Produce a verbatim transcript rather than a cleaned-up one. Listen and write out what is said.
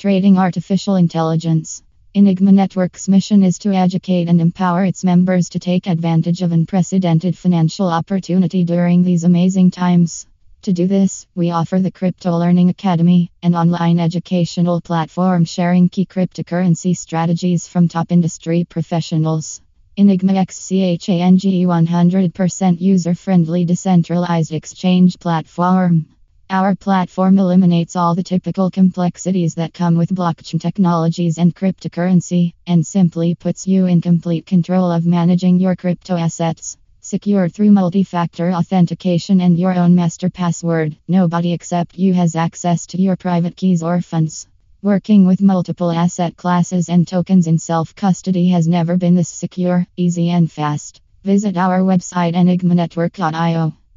Trading Artificial Intelligence. Enigma Network's mission is to educate and empower its members to take advantage of unprecedented financial opportunity during these amazing times. To do this, we offer the Crypto Learning Academy, an online educational platform sharing key cryptocurrency strategies from top industry professionals. Enigma Exchange, one hundred percent user-friendly decentralized exchange platform. Our platform eliminates all the typical complexities that come with blockchain technologies and cryptocurrency, and simply puts you in complete control of managing your crypto assets. Secure through multi-factor authentication and your own master password, nobody except you has access to your private keys or funds. Working with multiple asset classes and tokens in self-custody has never been this secure, easy and fast. Visit our website enigma network dot io.